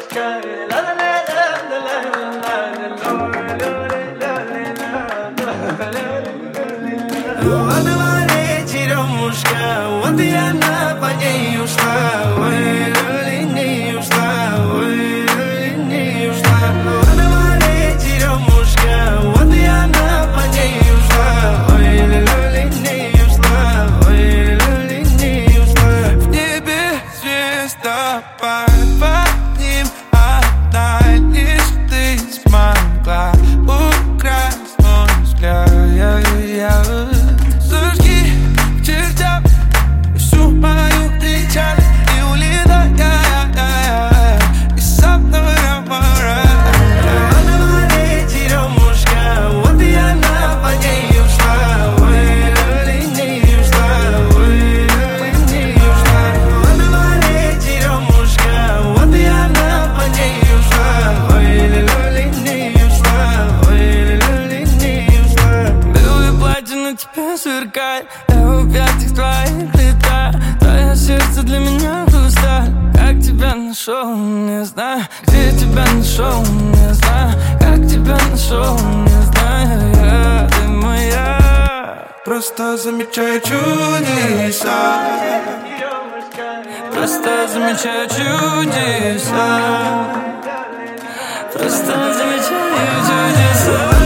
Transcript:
Она черемушка, вот и она по ней ушла. Ой, не ушла, ой, не ушла. Она черемушка, вот и она по ней ушла. Ой, не ушла, ой, не ушла. В небе звездопад, под ним одна лишь ты смогла украсть мой взгляд. Зажги к чертям всю мою печаль и улетай из одного мора. Она черемушка, вот и она по ней ушла. Ой, не ушла, ой, не ушла. Она черемушка, вот и она по ней ушла. Ой, не ушла, ой, не ушла. Белое платье на тебе сверкает, я в объятиях твоих летаю. Твое сердце для меня хрусталь. Как тебя нашел, не знаю. Где тебя нашел, не знаю. Как тебя нашел, не знаю. Ты моя. Просто замечаю чудеса. Просто замечаю чудеса. Просто замечаю чудеса.